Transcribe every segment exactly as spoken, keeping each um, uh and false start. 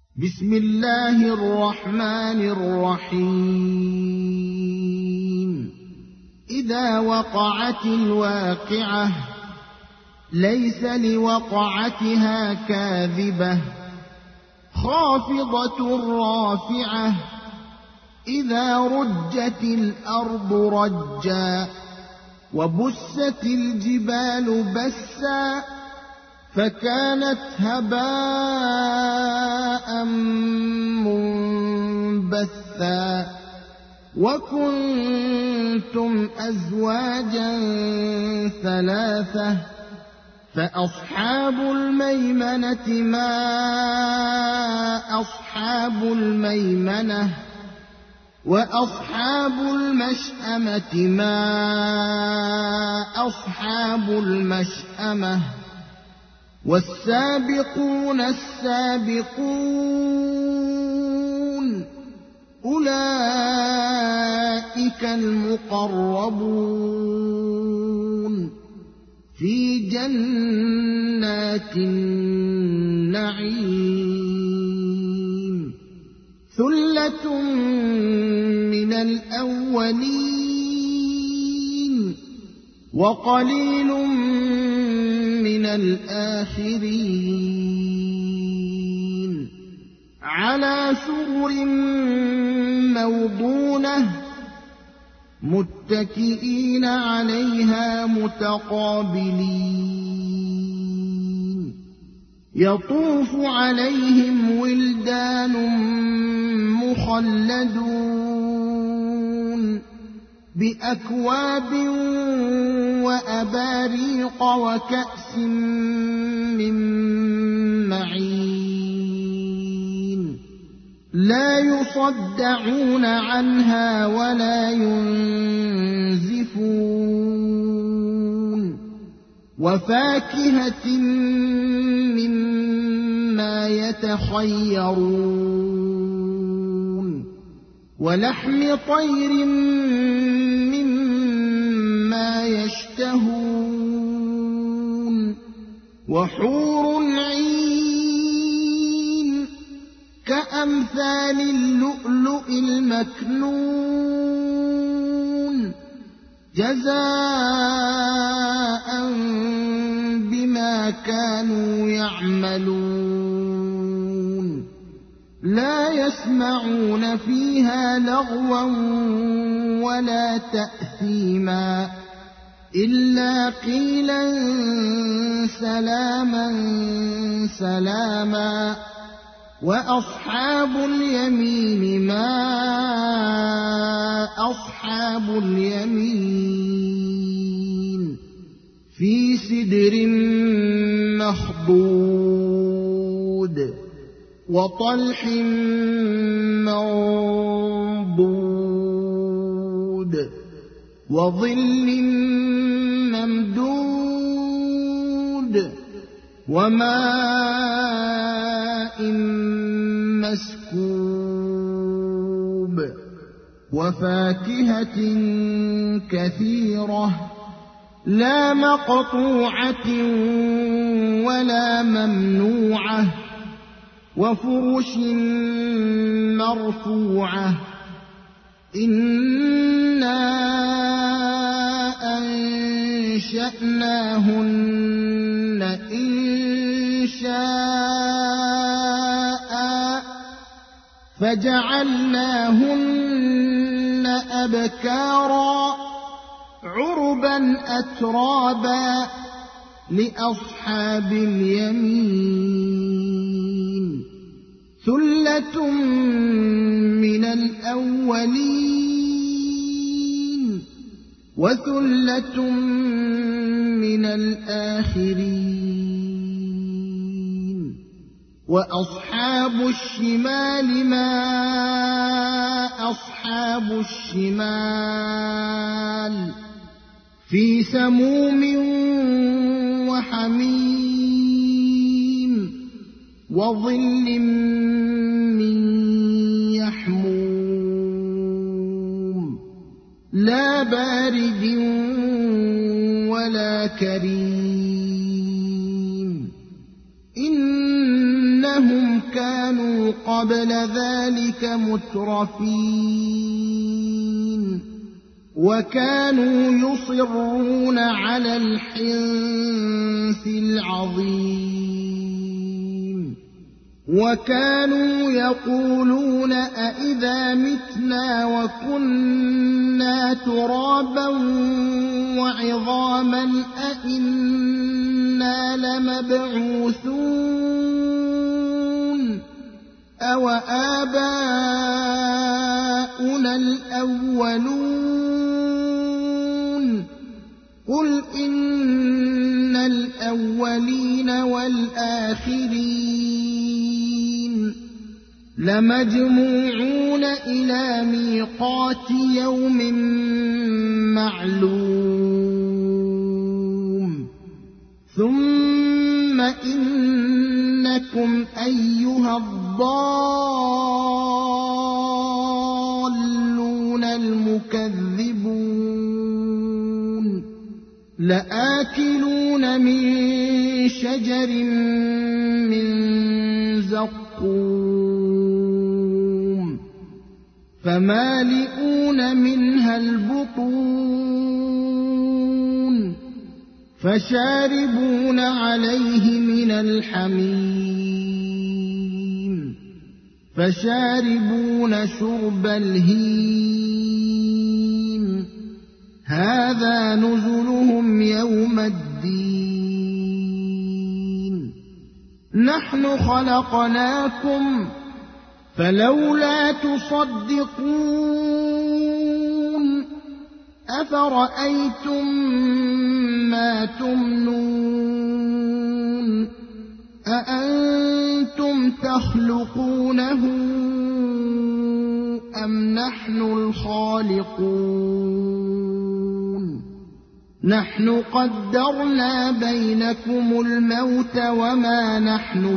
بسم الله الرحمن الرحيم إذا وقعت الواقعة ليس لوقعتها كاذبة خافضة رافعة إذا رجت الأرض رجا وبست الجبال بسا فكانت هباء منبثا وكنتم أزواجا ثلاثة فأصحاب الميمنة ما أصحاب الميمنة وأصحاب المشأمة ما أصحاب المشأمة والسابقون السابقون أولئك المقربون في جنات النعيم ثلة من الأولين وقليل من الآخرين على سرر موضونة متكئين عليها متقابلين يطوف عليهم ولدان مخلدون بأكواب وأباريق وكأس من معين لا يصدعون عنها ولا ينزفون وفاكهة مما يتخيرون ولحم طير مما يشتهون وحور عين كأمثال اللؤلؤ المكنون جزاء بما كانوا يعملون لا يسمعون فيها لغوا ولا تأثيما إلا قيلا سلاما سلاما وأصحاب اليمين ما أصحاب اليمين في سدر مخضود وطلح منضود وظل ممدود وماء مسكوب وفاكهة كثيرة لا مقطوعة ولا ممنوعة وفرش مرفوعة إنا أنشأناهن إنشاء فجعلناهن أبكارا عربا أترابا لأصحاب اليمين ثلة من الأولين وثلة من الآخرين وأصحاب الشمال ما أصحاب الشمال في سموم وحميم وظل من يحموم لا بارد ولا كريم إنهم كانوا كانوا قبل ذلك مترفين وكانوا يصرون على الحنث العظيم وكانوا يقولون أئذا متنا وكنا ترابا وعظاما أئنا لمبعوثون أو آباؤنا الأولون قل إن الأولين والآخرين لمجموعون إلى ميقات يوم معلوم ثم إنكم أيها الضالون المكذبون لآكلون من شجر من زقوم فمالئون منها البطون فشاربون عليه من الحميم فشاربون شرب الهيم هذا نزلهم يوم الدين نحن خلقناكم فلولا تصدقون أفرأيتم ما تمنون أأنتم تخلقونه أم نحن الخالقون نحن قدرنا بينكم الموت وما نحن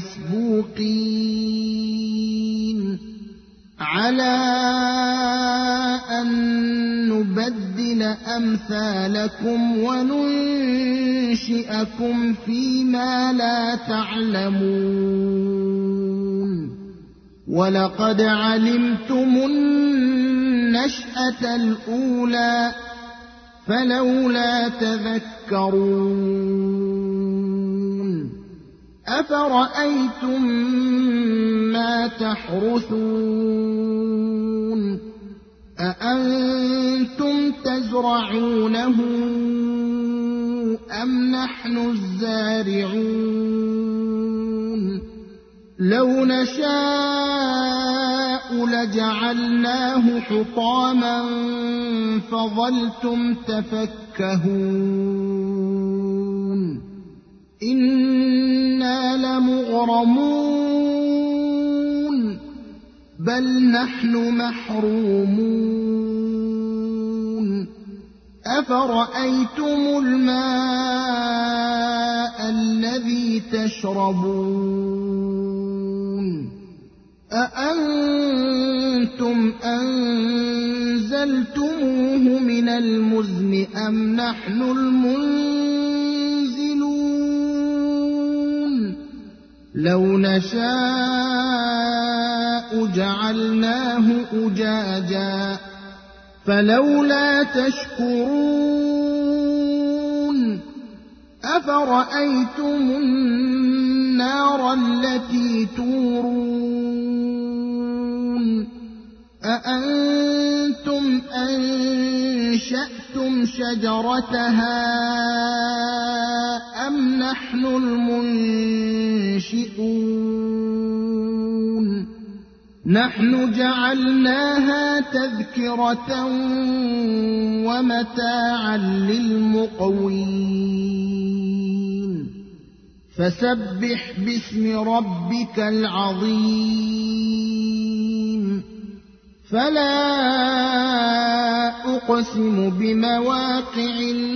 بمسبوقين على أن نبدل أمثالكم وننشئكم فيما لا تعلمون ولقد علمتم النشأة الأولى فلولا تذكرون أفرأيتم ما تحرثون أأنتم تزرعونه أم نحن الزارعون لو نشاء لجعلناه حطاما فظلتم تفكهون إنا لمغرمون بل نحن محرومون أفرأيتم الماء الذي تشربون أأنتم أنزلتموه من المزن أم نحن المنزلون لو نشاء جعلناه أجاجا فلولا تشكرون أفرأيتم النار التي تورون أأنتم أنشأتم شجرتها أم نحن المنشئون نحن جعلناها تذكرة ومتاعا للمقوين فسبح باسم ربك العظيم فلا أقسم بمواقع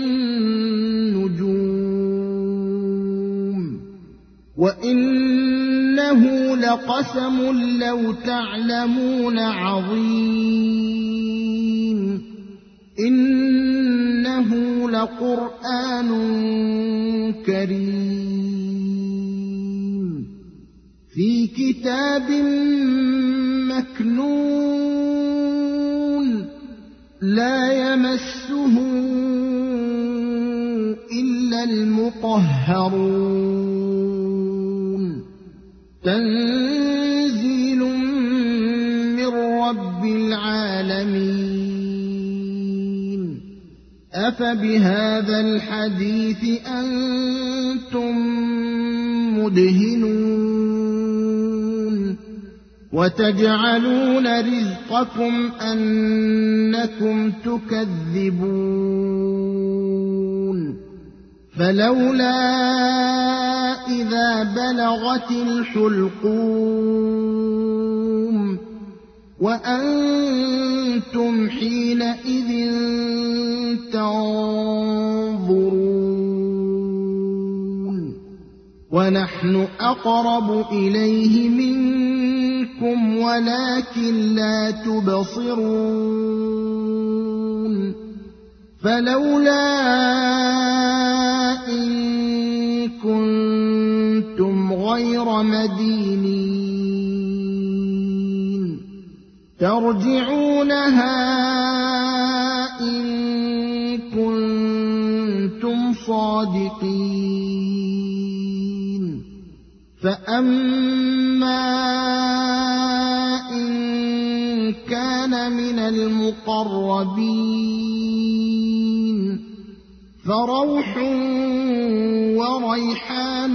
النجوم وإنه لقسم لو تعلمون عظيم إنه لقرآن كريم في كتاب مكنون لا يمسه إلا المطهرون تنزيل من رب العالمين أفبهذا الحديث أنتم مدهنون وتجعلون رزقكم أنكم تكذبون فلولا إذا بلغت الحلقوم وأنتم حينئذ تنظرون ونحن أقرب إليه منكم ولكن لا تبصرون فلولا إن كنتم غير مدينين ترجعونها إن كنتم صادقين فأما إن كان من المقربين فروح وريحان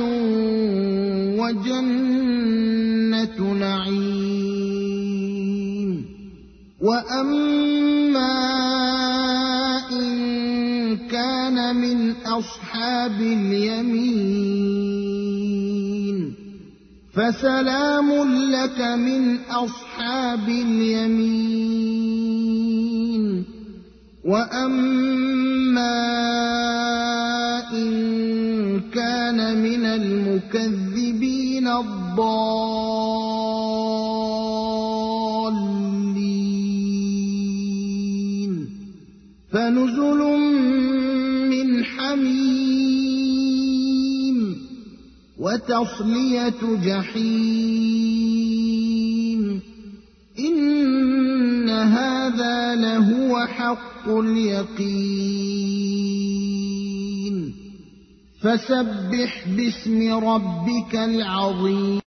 وجنة نعيم وأما إن كان من أصحاب اليمين فسلام لك من أصحاب اليمين وأما إن كان من المكذبين الضالين فنزل من حميم وتصلية جحيم إن هذا لهو حق اليقين فسبح باسم ربك العظيم.